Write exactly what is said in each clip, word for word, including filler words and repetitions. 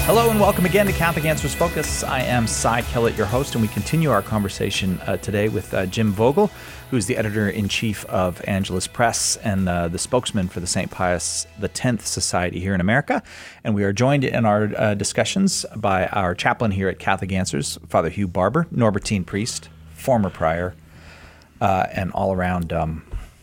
Hello and welcome again to Catholic Answers Focus. I am Cy Kellett, your host, and we continue our conversation uh, today with uh, Jim Vogel, who's the editor-in-chief of Angelus Press and uh, the spokesman for the Saint Pius X Society here in America. And we are joined in our uh, discussions by our chaplain here at Catholic Answers, Father Hugh Barber, Norbertine priest, former prior, uh, and all-around um,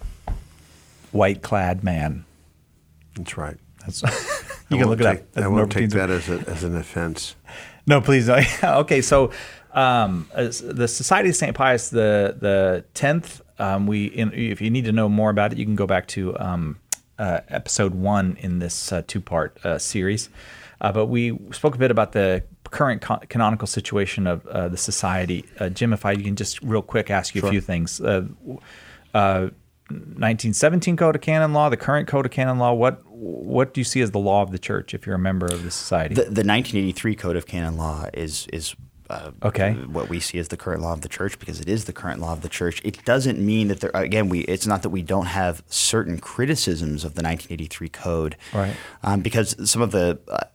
white-clad man. That's right. That's you can look take, it up. I won't take that as, a, as an offense. No, please. Okay, so um, as the Society of Saint Pius the the tenth. Um, we, in, if you need to know more about it, you can go back to um, uh, episode one in this uh, two part uh, series. Uh, but we spoke a bit about the current con- canonical situation of uh, the society. Uh, Jim, if I can just real quick ask you Sure. a few things. Uh, uh, nineteen seventeen Code of Canon Law, the current Code of Canon Law, what what do you see as the law of the Church if you're a member of the society? The, the nineteen eighty-three Code of Canon Law is is uh, okay. what we see as the current law of the Church because it is the current law of the Church. It doesn't mean that there again we it's not that we don't have certain criticisms of the nineteen eighty-three Code, right? Um, because some of the uh,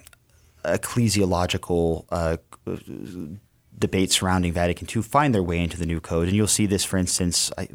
ecclesiological uh, debates surrounding Vatican two find their way into the new code, and you'll see this, for instance. I,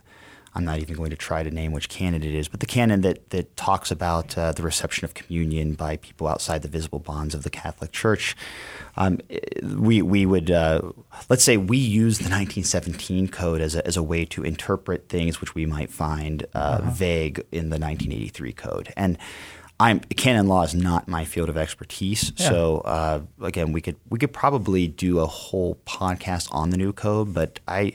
I'm not even going to try to name which canon it is, but the canon that that talks about uh, the reception of communion by people outside the visible bonds of the Catholic Church. Um, we we would uh, let's say we use the nineteen seventeen Code as a as a way to interpret things which we might find uh, uh-huh. vague in the nineteen eighty-three Code, and I'm canon law is not my field of expertise. Yeah. So uh, again, we could we could probably do a whole podcast on the new code, but I.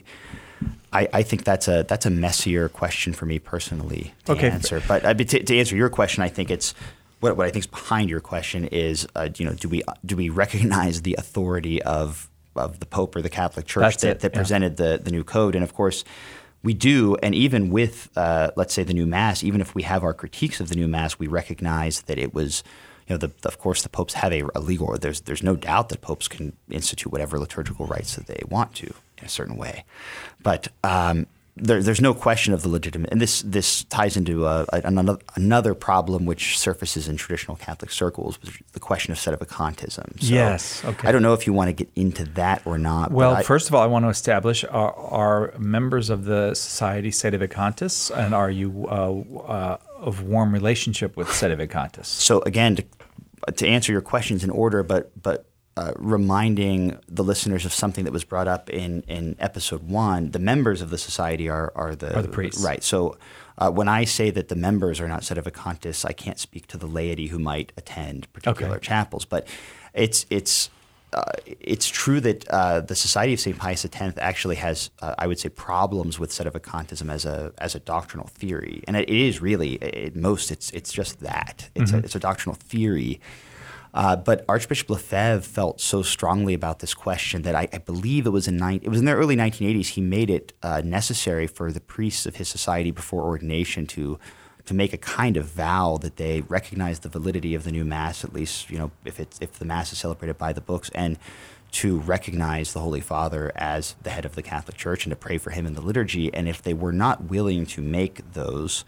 I, I think that's a that's a messier question for me personally to okay. answer. But uh, to, to answer your question, I think it's what what I think is behind your question is uh, you know do we do we recognize the authority of of the Pope or the Catholic Church that's that, it. that yeah. presented the the new code? And of course, we do. And even with uh, let's say the new Mass, even if we have our critiques of the new Mass, we recognize that it was. You know, the, of course, the popes have a, a legal. There's there's no doubt that popes can institute whatever liturgical rites that they want to in a certain way, but um, there, there's no question of the legitimate. And this this ties into a, a, another another problem which surfaces in traditional Catholic circles, which is the question of sedevacantism. So yes. Okay. I don't know if you want to get into that or not. Well, I, first of all, I want to establish: are, are members of the Society Sedevacantists, and are you uh, uh, of warm relationship with Sedevacantists? So again, to, to answer your questions in order, but but uh, reminding the listeners of something that was brought up in, in episode one, the members of the society are are the, are the priests, right? So uh, when I say that the members are not Sedevacantists, I can't speak to the laity who might attend particular okay. chapels, but it's it's. Uh, it's true that uh, the Society of Saint Pius X actually has, uh, I would say, problems with Sedevacantism as a as a doctrinal theory, and it is really, at most, it's it's just that it's mm-hmm. a, it's a doctrinal theory. Uh, but Archbishop Lefebvre felt so strongly about this question that I, I believe it was in ni- it was in the early nineteen eighties. He made it uh, necessary for the priests of his society before ordination to. to make a kind of vow that they recognize the validity of the new Mass, at least, you know, if it's if the Mass is celebrated by the books, and to recognize the Holy Father as the head of the Catholic Church and to pray for him in the liturgy. And if they were not willing to make those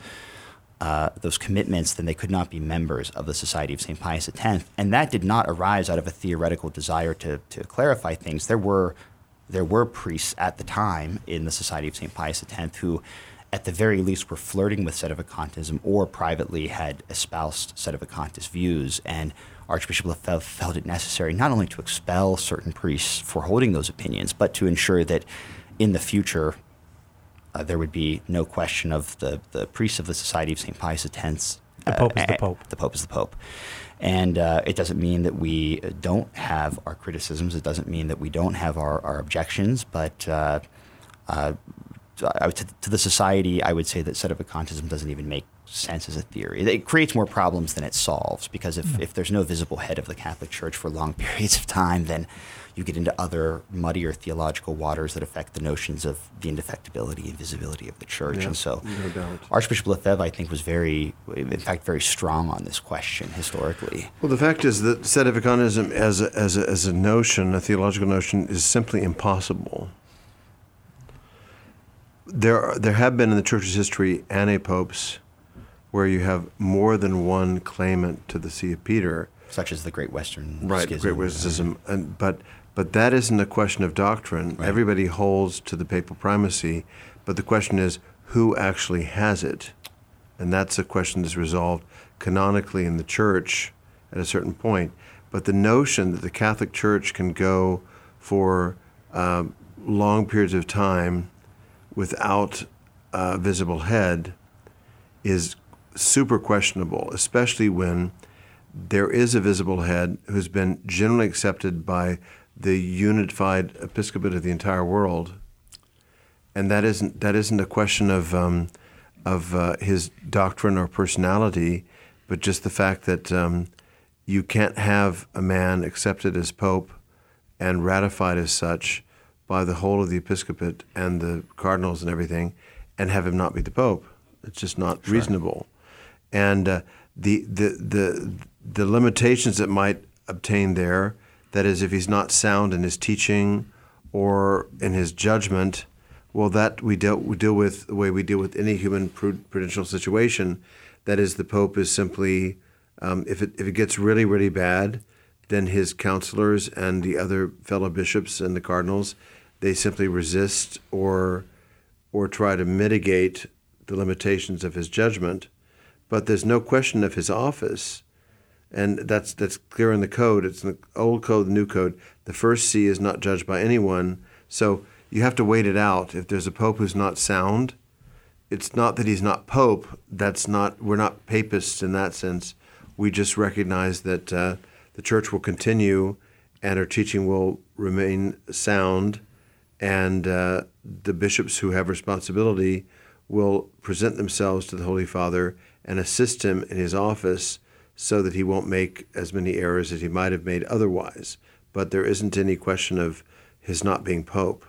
uh, those commitments, then they could not be members of the Society of Saint Pius X. And that did not arise out of a theoretical desire to to clarify things. There were there were priests at the time in the Society of Saint Pius X who at the very least were flirting with Sedevacantism or privately had espoused Sedevacantist views. And Archbishop Lefebvre felt it necessary not only to expel certain priests for holding those opinions, but to ensure that in the future uh, there would be no question of the, the priests of the Society of Saint Pius X. The Pope uh, is the Pope. The Pope is the Pope. And uh, it doesn't mean that we don't have our criticisms. It doesn't mean that we don't have our, our objections, but uh, uh, I would, to, to the society, I would say that Sedevacantism doesn't even make sense as a theory. It creates more problems than it solves, because if, if there's no visible head of the Catholic Church for long periods of time, then you get into other muddier theological waters that affect the notions of the indefectibility and visibility of the Church. Yeah, and so no doubt. Archbishop Lefebvre, I think, was very, in fact, very strong on this question historically. Well, the fact is that Sedevacantism as a, as a, as a notion, a theological notion, is simply impossible. There are, there have been in the Church's history ante-popes where you have more than one claimant to the See of Peter, such as the Great Western right, Schism. Great Western Schism, and but but that isn't a question of doctrine. Right. Everybody holds to the papal primacy, but the question is who actually has it, and that's a question that's resolved canonically in the Church at a certain point. But the notion that the Catholic Church can go for um, long periods of time without a visible head is super questionable, especially when there is a visible head who's been generally accepted by the unified episcopate of the entire world, and that isn't that isn't a question of um, of uh, his doctrine or personality, but just the fact that um, you can't have a man accepted as pope and ratified as such by the whole of the episcopate and the cardinals and everything, and have him not be the pope. It's just not Sure. reasonable, and uh, the the the the limitations that might obtain there. That is, if he's not sound in his teaching or in his judgment, well, that we deal, we deal with the way we deal with any human prudential situation. That is, the Pope is simply, um, if it if it gets really, really bad, then his counselors and the other fellow bishops and the cardinals, they simply resist or or try to mitigate the limitations of his judgment. But there's no question of his office. And that's that's clear in the code. It's in the old code, the new code. The first see is not judged by anyone. So you have to wait it out. If there's a pope who's not sound, it's not that he's not pope. That's not. We're not papists in that sense. We just recognize that uh, the church will continue, and her teaching will remain sound, and uh, the bishops who have responsibility will present themselves to the Holy Father and assist him in his office, so that he won't make as many errors as he might have made otherwise. But there isn't any question of his not being pope.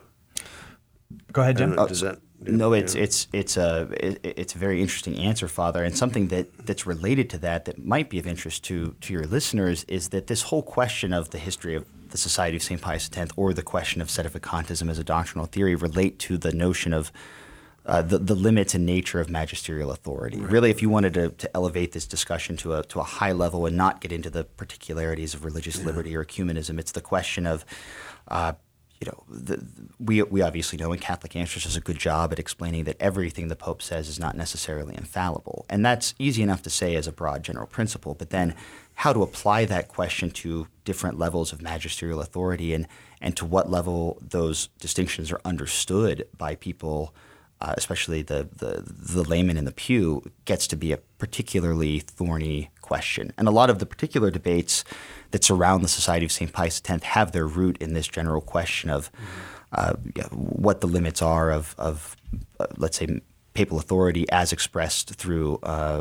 Go ahead, Jim. Uh, does that, No, it's yeah. it's it's a it, it's a very interesting answer, Father, and something that, that's related to that that might be of interest to to your listeners is that this whole question of the history of the Society of Saint Pius X, or the question of sedevacantism as a doctrinal theory, relate to the notion of Uh, the, the limits and nature of magisterial authority. Right. Really, if you wanted to, to elevate this discussion to a to a high level and not get into the particularities of religious yeah. liberty or ecumenism, it's the question of, uh, you know, the, we we obviously know, and Catholic Answers does a good job at explaining that everything the Pope says is not necessarily infallible, and that's easy enough to say as a broad general principle. But then, how to apply that question to different levels of magisterial authority, and and to what level those distinctions are understood by people. Uh, especially the, the the layman in the pew, gets to be a particularly thorny question. And a lot of the particular debates that surround the Society of Saint Pius X have their root in this general question of uh, what the limits are of, of uh, let's say, papal authority as expressed through uh,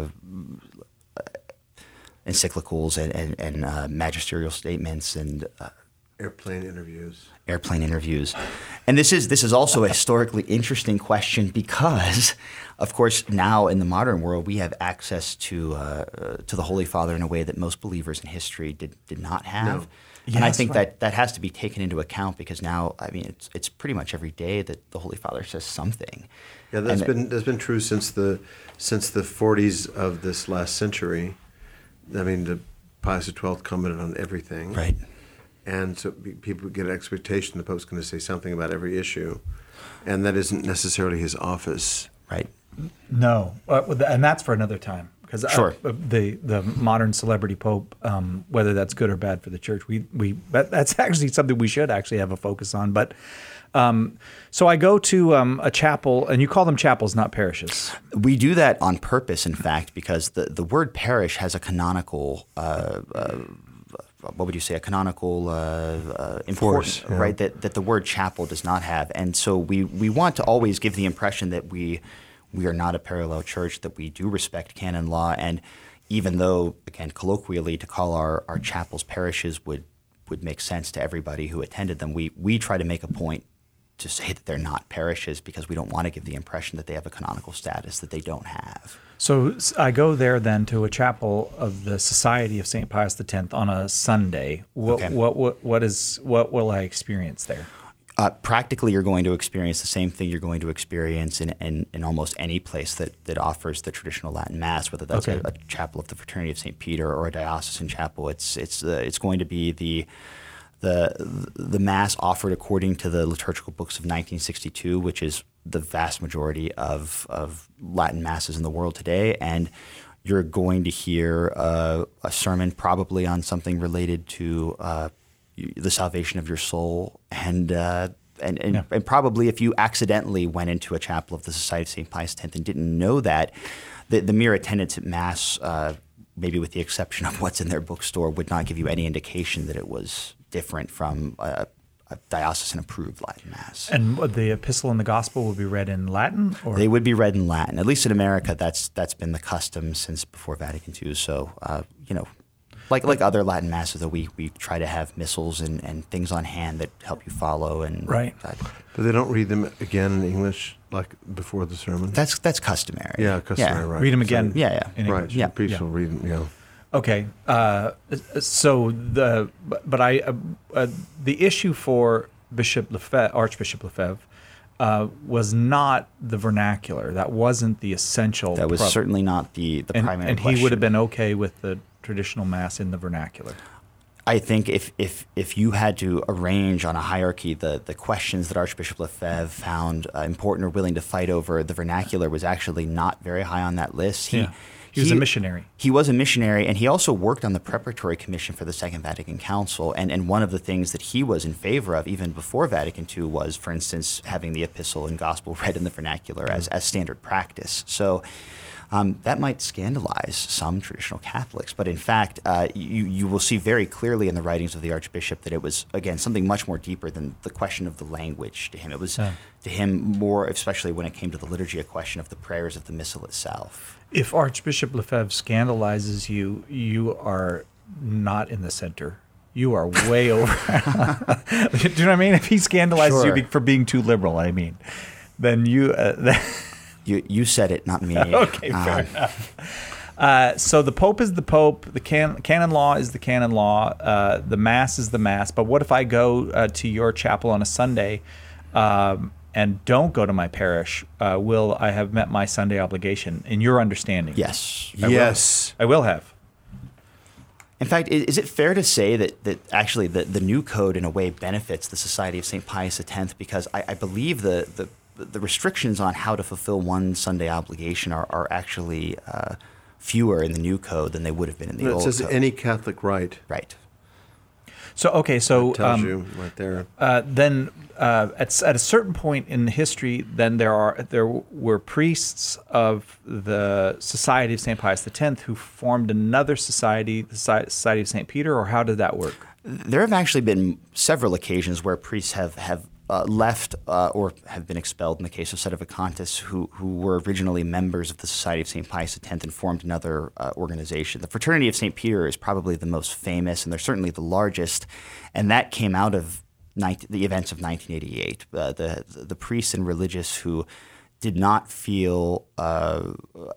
encyclicals and, and, and uh, magisterial statements and uh, airplane interviews. Airplane interviews. And this is this is also a historically interesting question because, of course, now in the modern world we have access to uh, to the Holy Father in a way that most believers in history did, did not have. No. And Yeah, I think right. that that has to be taken into account because now, I mean, it's it's pretty much every day that the Holy Father says something. Yeah, that's And been that's been true since the since the forties of this last century. I mean, the Pius the twelfth commented on everything. Right. And so people get an expectation the Pope's going to say something about every issue, and that isn't necessarily his office. Right. No, uh, and that's for another time. Because Sure. uh, the the modern celebrity pope, um, whether that's good or bad for the church, we we that, that's actually something we should actually have a focus on. But um, so I go to um, a chapel, and you call them chapels, not parishes. We do that on purpose, in fact, because the, the word parish has a canonical uh, uh, what would you say, a canonical uh, uh, importance, yeah. right, that, that the word chapel does not have. And so we, we want to always give the impression that we we are not a parallel church, that we do respect canon law. And even though, again, colloquially, to call our, our chapels parishes would, would make sense to everybody who attended them, we, we try to make a point to say that they're not parishes because we don't want to give the impression that they have a canonical status that they don't have. So I go there then to a chapel of the Society of Saint Pius X on a Sunday. What, Okay. what what what is what will I experience there? Uh, practically, you're going to experience the same thing you're going to experience in, in, in almost any place that, that offers the traditional Latin Mass, whether that's Okay. a, a chapel of the Fraternity of Saint Peter or a diocesan chapel. It's it's uh, it's going to be the the the Mass offered according to the liturgical books of nineteen sixty-two, which is the vast majority of of Latin Masses in the world today, and you're going to hear uh, a sermon probably on something related to uh, the salvation of your soul, and uh, and and, Yeah. and probably if you accidentally went into a chapel of the Society of Saint Pius X and didn't know that, the, the mere attendance at Mass, uh, maybe with the exception of what's in their bookstore, would not give you any indication that it was different from a, a diocesan-approved Latin Mass. And what, the epistle and the gospel will be read in Latin? Or? They would be read in Latin. At least in America, that's that's been the custom since before Vatican Two. So, uh, you know, like like other Latin Masses, though, we, we try to have missals and, and things on hand that help you follow. And Right. uh, But they don't read them again in English, like before the sermon? that's that's customary. Yeah, customary, right. Read them again. Yeah, yeah. in Right, English. Yeah. priests Yeah. will read them, yeah. Okay, uh, so the but, but I uh, uh, the issue for Bishop Lefebvre, Archbishop Lefebvre, uh, was not the vernacular. That wasn't the essential. That was prob- certainly not the, the and, primary and he question. would have been okay with the traditional Mass in the vernacular. I think if, if if you had to arrange on a hierarchy the, the questions that Archbishop Lefebvre found uh, important or willing to fight over, the vernacular was actually not very high on that list. He, Yeah. He was a missionary. He was a missionary, and he also worked on the preparatory commission for the Second Vatican Council. And, and one of the things that he was in favor of, even before Vatican Two, was, for instance, having the epistle and gospel read in the vernacular as, as standard practice. So um, that might scandalize some traditional Catholics. But in fact, uh, you, you will see very clearly in the writings of the Archbishop that it was, again, something much more deeper than the question of the language to him. It was, Yeah. to him, more, especially when it came to the liturgy, a question of the prayers of the Missal itself. If Archbishop Lefebvre scandalizes you, you are not in the center. You are way over. Do you know what I mean? If he scandalizes Sure. you be- for being too liberal, I mean, then you. Uh, You, you said it, not me. okay, Um, fair enough. Uh, so the Pope is the Pope. The can- canon law is the canon law. Uh, the Mass is the Mass. But what if I go uh, to your chapel on a Sunday um, and don't go to my parish? Uh, will I have met my Sunday obligation in your understanding? Yes. I will. Yes. I will have. In fact, i- is it fair to say that, that actually the, the new code in a way benefits the Society of Saint Pius X? Because I, I believe the, the the restrictions on how to fulfill one Sunday obligation are, are actually uh, fewer in the new code than they would have been in the It old says code. any Catholic right. Right. So okay, so Tells um, you right there. uh, then uh, at s- at a certain point in history, then there are there were priests of the Society of Saint Pius X who formed another society, the Soci- Society of Saint Peter, or how did that work? There have actually been several occasions where priests have have uh, left uh, or have been expelled. In the case of Sedevacantis, who who were originally members of the Society of Saint Pius X and formed another uh, organization. The Fraternity of Saint Peter is probably the most famous, and they're certainly the largest, and that came out of nineteen, the events of nineteen eighty-eight. Uh, the the priests and religious who did not feel Uh,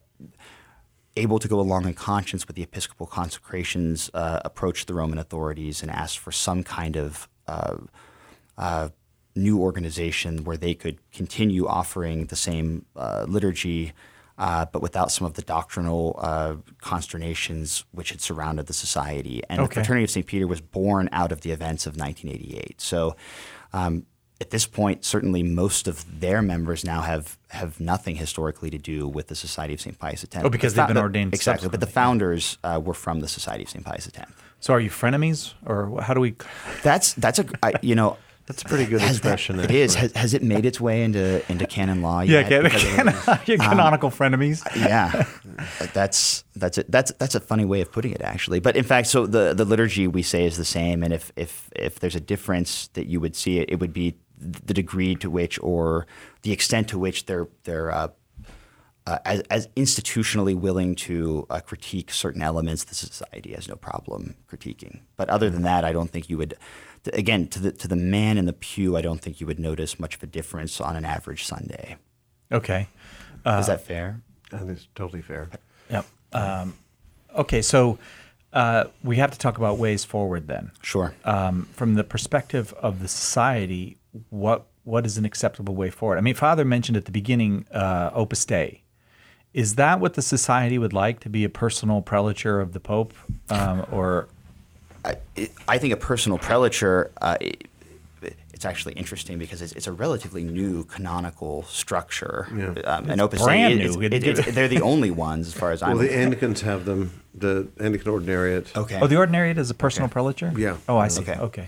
able to go along in conscience with the episcopal consecrations, uh, approached the Roman authorities and asked for some kind of uh, uh, new organization where they could continue offering the same uh, liturgy, uh, but without some of the doctrinal uh, consternations which had surrounded the society. And Okay. the Fraternity of Saint Peter was born out of the events of nineteen eighty-eight. So um, at this point, certainly most of their members now have, have nothing historically to do with the Society of Saint Pius X. Oh, because The they've been the- ordained Exactly, but the subsequently. founders uh, were from the Society of Saint Pius X. So are you frenemies, or how do we? That's that's a I, you know That's a pretty good has that- expression. it is. actually. Has, has it made its way into into canon law Yeah, yet? can, Because it can, is- you're canonical frenemies. yeah, that's that's a, that's that's a funny way of putting it, actually. But in fact, so the, the liturgy we say is the same, and if if if there's a difference that you would see it, it would be the degree to which or the extent to which they're they're uh, uh, as, as institutionally willing to uh, critique certain elements. The society has no problem critiquing, but other than that, I don't think you would. Again, to the to the man in the pew, I don't think you would notice much of a difference on an average Sunday. Okay. Is that fair? I think it's totally fair. Yep. Um, okay, so uh, we have to talk about ways forward then. Sure. Um, from the perspective of the society, what what is an acceptable way forward? I mean, Father mentioned at the beginning uh, Opus Dei. Is that what the society would like, to be a personal prelature of the Pope, um, or? I, I think a personal prelature. Uh, it, it's actually interesting because it's, it's a relatively new canonical structure. Yeah. Um, and Opus brand Dei, new. It, it, it, they're the only ones, as far as I'm Well, the aware. Anglicans have them. The Anglican Ordinariate. Okay. Oh, the Ordinariate is a personal prelature? Yeah. Oh, I see. Okay. Okay.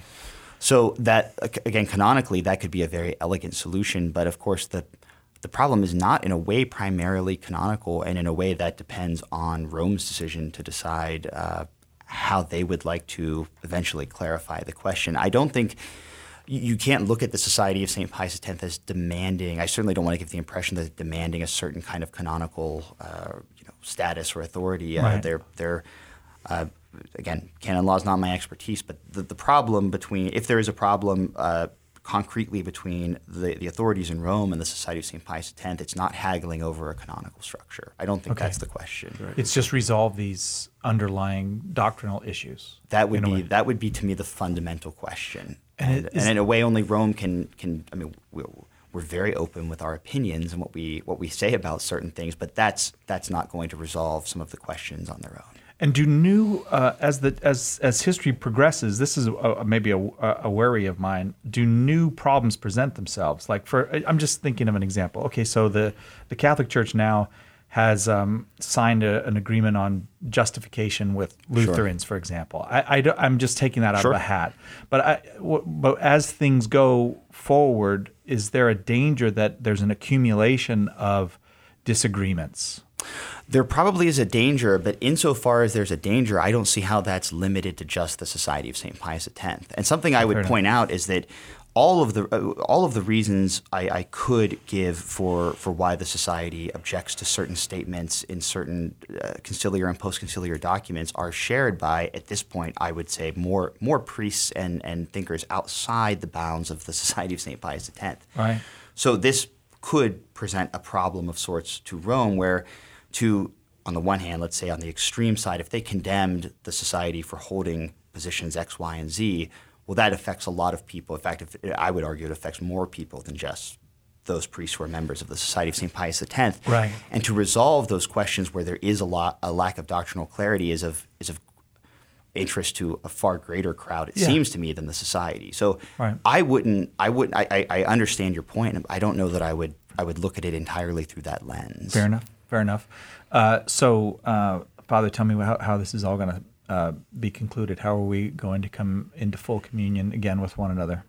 So that, again, canonically, that could be a very elegant solution. But of course, the the problem is not in a way primarily canonical, and in a way that depends on Rome's decision to decide uh, how they would like to eventually clarify the question. I don't think you, you can't look at the Society of Saint Pius X as demanding. I certainly don't want to give the impression that it's demanding a certain kind of canonical uh, you know, status or authority. Uh, Right. They're they're uh, again, canon law is not my expertise, but the, the problem between, if there is a problem uh, concretely between the, the authorities in Rome and the Society of Saint Pius X, it's not haggling over a canonical structure. I don't think Okay. that's the question. Right. It's just resolve these underlying doctrinal issues. That would in a be way. that would be to me the fundamental question, And and, it is- and in a way, only Rome can can. I mean, we're, we're very open with our opinions and what we what we say about certain things, but that's that's not going to resolve some of the questions on their own. And do new uh, as the as as history progresses, this is a, maybe a, a worry of mine. Do new problems present themselves? Like for I'm just thinking of an example. Okay, so the the Catholic Church now has um, signed a, an agreement on justification with Lutherans, for example. I, I am just taking that out Sure. of a hat. But I, w- but as things go forward, is there a danger that there's an accumulation of disagreements? There probably is a danger, but insofar as there's a danger, I don't see how that's limited to just the Society of Saint Pius X. And something I would Fair point out is that all of the uh, all of the reasons I, I could give for for why the society objects to certain statements in certain uh, conciliar and post-conciliar documents are shared by, at this point, I would say more more priests and and thinkers outside the bounds of the Society of Saint Pius X. Right. So this could present a problem of sorts to Rome, where to, on the one hand, let's say on the extreme side, if they condemned the society for holding positions X, Y, and Z, well, that affects a lot of people. In fact, if, I would argue it affects more people than just those priests who are members of the Society of Saint Pius X. Right. And to resolve those questions where there is a lot, a lack of doctrinal clarity is of is of interest to a far greater crowd, it Yeah. seems to me, than the society. So Right. I wouldn't, I wouldn't, I, I, I understand your point, and I don't know that I would, I would look at it entirely through that lens. Fair enough. Fair enough. Uh, so, uh, Father, tell me how, how this is all going to uh, be concluded. How are we going to come into full communion again with one another?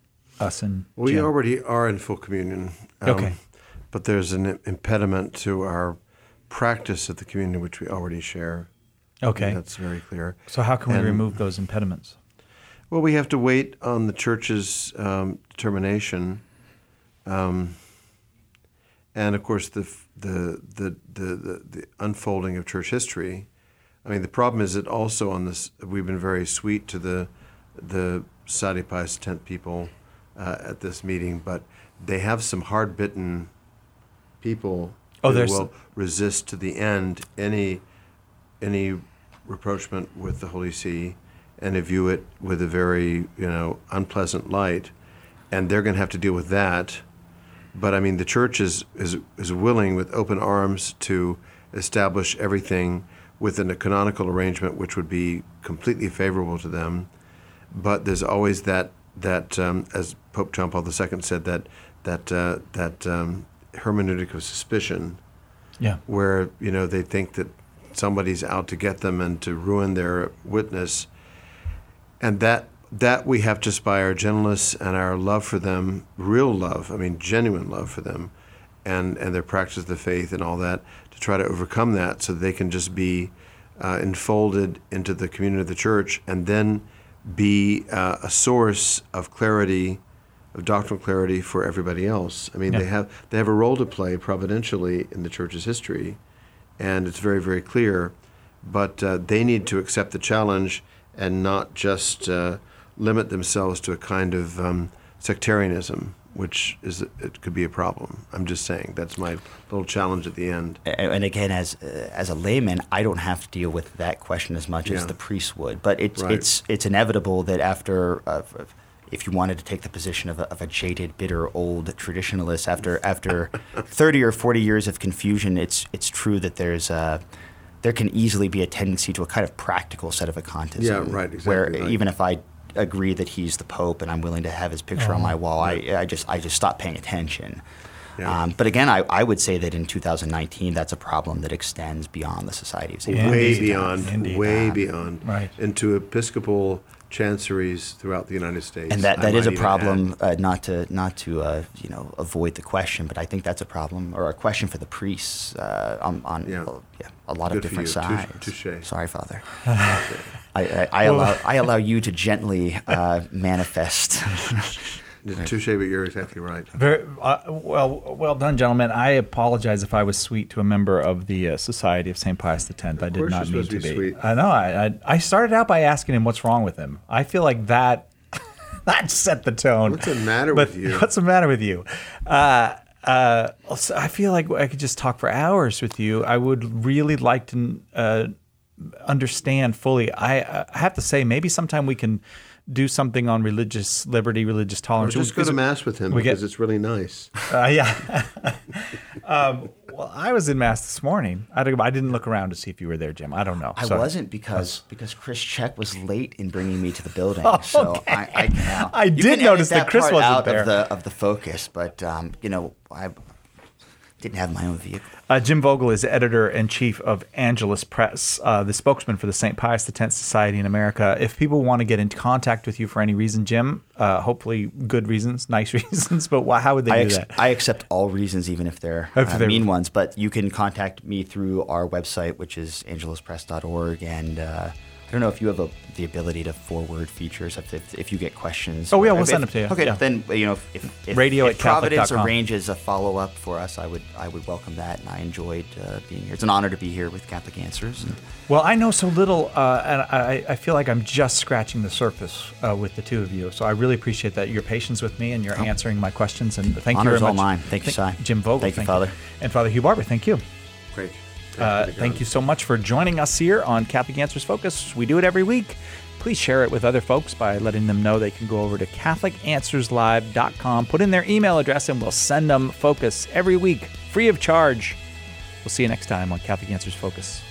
Us and We Jim. already are in full communion. um, Okay. But there's an impediment to our practice of the communion, which we already share. Okay. That's very clear. So how can we And- remove those impediments? Well, we have to wait on the church's um, determination, um, and of course the, the the the the the unfolding of church history. I mean, the problem is that also on this, we've been very sweet to the the Society of Pius X people uh, at this meeting, but they have some hard-bitten people Oh, who there's will some- resist to the end any any rapprochement with the Holy See, and they view it with a very, you know, unpleasant light, and they're going to have to deal with that. But I mean, the church is is is willing with open arms to establish everything within a canonical arrangement, which would be completely favorable to them. But there's always that that um, as Pope John Paul the Second said, that that uh, that um, hermeneutic of suspicion, Yeah. where, you know, they think that somebody's out to get them and to ruin their witness, and that that we have just by our gentleness and our love for them, real love, I mean genuine love for them, and and their practice of the faith and all that, to try to overcome that so they can just be uh, enfolded into the community of the church, and then be uh, a source of clarity, of doctrinal clarity for everybody else. I mean, Yeah. they have they have a role to play providentially in the church's history, and it's very, very clear. But uh, they need to accept the challenge and not just uh, limit themselves to a kind of um, sectarianism, which is it could be a problem. I'm just saying that's my little challenge at the end. And and again, as uh, as a layman, I don't have to deal with that question as much as Yeah. the priests would. But it's Right. it's it's inevitable that after uh, f- if you wanted to take the position of a, of a jaded, bitter, old traditionalist after after thirty or forty years of confusion, it's it's true that there's a, there can easily be a tendency to a kind of practical set of acontism. Yeah, right, exactly. Where right. even if I agree that he's the Pope and I'm willing to have his picture Oh, on my wall, right. I I just I just stop paying attention. Yeah. Um, but again, I, I would say that in two thousand nineteen, that's a problem that extends beyond the Society of Saint Yeah. Pius way Indeed. beyond, Indeed. way Uh, beyond, Right. into Episcopal chanceries throughout the United States. And that, I that is might a even problem. add. Uh, not to not to uh, you know avoid the question, but I think that's a problem or a question for the priests uh, on, on Yeah. well, yeah, a lot Good of for different you. sides. Touche- touche. Sorry, Father. I, I, I allow I allow you to gently uh, manifest. Touche, but you're exactly right. Very uh, well, well done, gentlemen. I apologize if I was sweet to a member of the uh, Society of Saint Pius X. I did course not you're mean supposed to to be. be sweet. I know. I, I I started out by asking him what's wrong with him. I feel like that that set the tone. What's the matter But with you? What's the matter with you? Uh, uh, also, I feel like I could just talk for hours with you. I would really like to uh, understand fully. I, I have to say, maybe sometime we can do something on religious liberty, religious Or tolerance. just go to mass with him we because get- it's really nice. Uh, yeah. um, well, I was in mass this morning. I, don't- I didn't look around to see if you were there, Jim. I don't know. I Sorry. wasn't because because Chris Check was late in bringing me to the building. So I, I, now, I you did can notice edit that Chris part wasn't out there. of the of the focus, but um, you know I didn't have my own vehicle. Uh, Jim Vogel is editor-in-chief of Angelus Press, uh, the spokesman for the Saint Pius X Society in America. If people want to get in contact with you for any reason, Jim, uh, hopefully good reasons, nice reasons, but why, how would they I, do ex- that? I accept all reasons, even if they're, If uh, they're- mean ones. But you can contact me through our website, which is angelus press dot org. And uh, I don't know if you have a, the ability to forward features if, if, if you get questions. Oh, yeah, Or we'll if- send them to you. Okay, Yeah. then you know if, if, if, Radio if at catholic dot Providence com. arranges a follow up for us, I would I would welcome that, and I enjoyed uh, being here. It's an honor to be here with Catholic Answers. And Well, I know so little, uh, and I, I feel like I'm just scratching the surface uh, with the two of you. So I really appreciate that your patience with me and your answering my questions. And thank you Honor's very all much. mine. Thank you, Si. Jim Vogel. Thank you, Father. And Father Hugh Barber, thank you. Great. Uh, thank you so much for joining us here on Catholic Answers Focus. We do it every week. Please share it with other folks by letting them know they can go over to catholic answers live dot com, put in their email address, and we'll send them Focus every week, free of charge. We'll see you next time on Catholic Answers Focus.